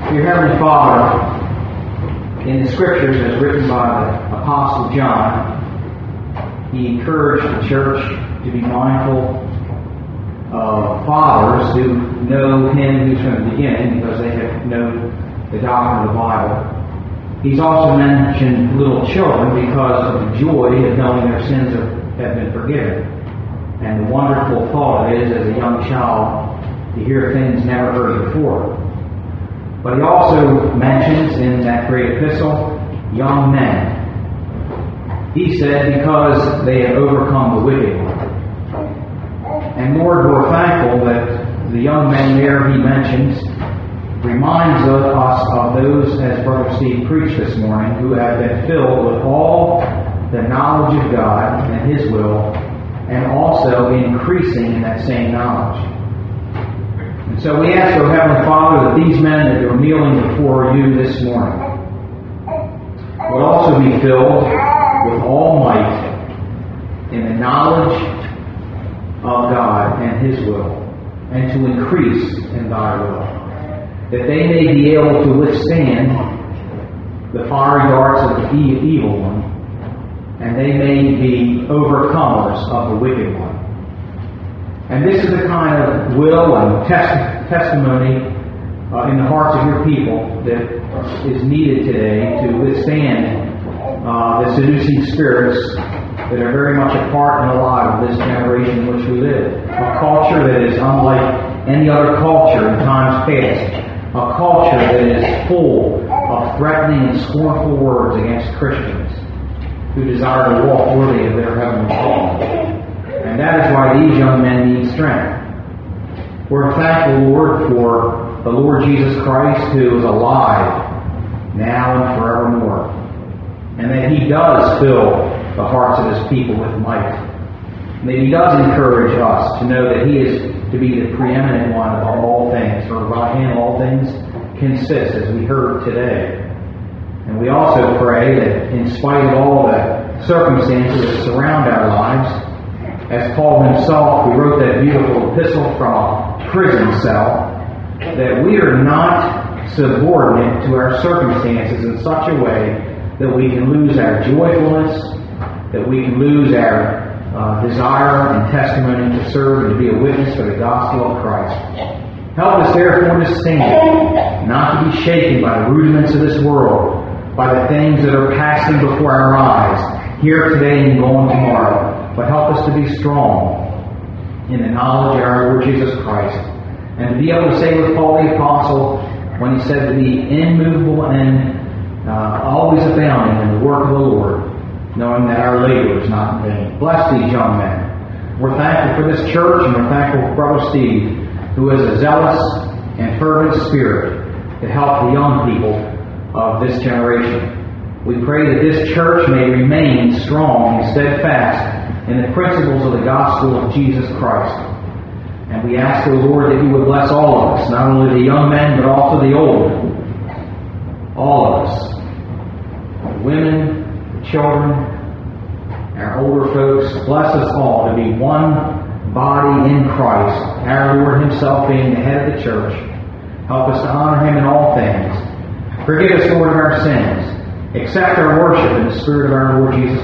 Dear Heavenly Father, in the Scriptures as written by the Apostle John, he encouraged the church to be mindful of fathers who know Him who's from the beginning because they have known the doctrine of the Bible. He's also mentioned little children because of the joy of knowing their sins have been forgiven. And the wonderful thought it is as a young child to hear things never heard before. But he also mentions in that great epistle, young men. He said, because they have overcome the wicked one. And Lord, we're thankful that the young men there he mentions reminds us of those, as Brother Steve preached this morning, who have been filled with all the knowledge of God and His will, and also increasing in that same knowledge. And so we ask, O Heavenly Father, that these men that are kneeling before you this morning would also be filled with all might in the knowledge of God and His will, and to increase in Thy will, that they may be able to withstand the fiery darts of the evil one, and they may be overcomers of the wicked one. And this is the kind of will and testimony in the hearts of your people that is needed today to withstand the seducing spirits that are very much a part and alive of this generation in which we live. A culture that is unlike any other culture in times past. A culture that is full of threatening and scornful words against Christians who desire to walk worthy of their heavenly calling. And that is why these young men need strength. We're thankful, Lord, for the Lord Jesus Christ who is alive now and forevermore. And that He does fill the hearts of His people with might. And that He does encourage us to know that He is to be the preeminent one of all things. For by Him all things consist, as we heard today. And we also pray that in spite of all the circumstances that surround our lives, as Paul himself, who wrote that beautiful epistle from a prison cell, that we are not subordinate to our circumstances in such a way that we can lose our joyfulness, that we can lose our desire and testimony to serve and to be a witness for the gospel of Christ. Help us therefore to stand, not to be shaken by the rudiments of this world, by the things that are passing before our eyes, here today and gone tomorrow. But help us to be strong in the knowledge of our Lord Jesus Christ. And to be able to say with Paul the Apostle, when he said to be immovable and always abounding in the work of the Lord, knowing that our labor is not in vain. Bless these young men. We're thankful for this church, and we're thankful for Brother Steve, who is a zealous and fervent spirit to help the young people of this generation. We pray that this church may remain strong and steadfast in the principles of the gospel of Jesus Christ. And we ask, O Lord, that you would bless all of us, not only the young men, but also the old. All of us. The women, the children, our older folks. Bless us all to be one body in Christ, our Lord Himself being the head of the church. Help us to honor Him in all things. Forgive us, Lord, of our sins. Accept our worship in the Spirit of our Lord Jesus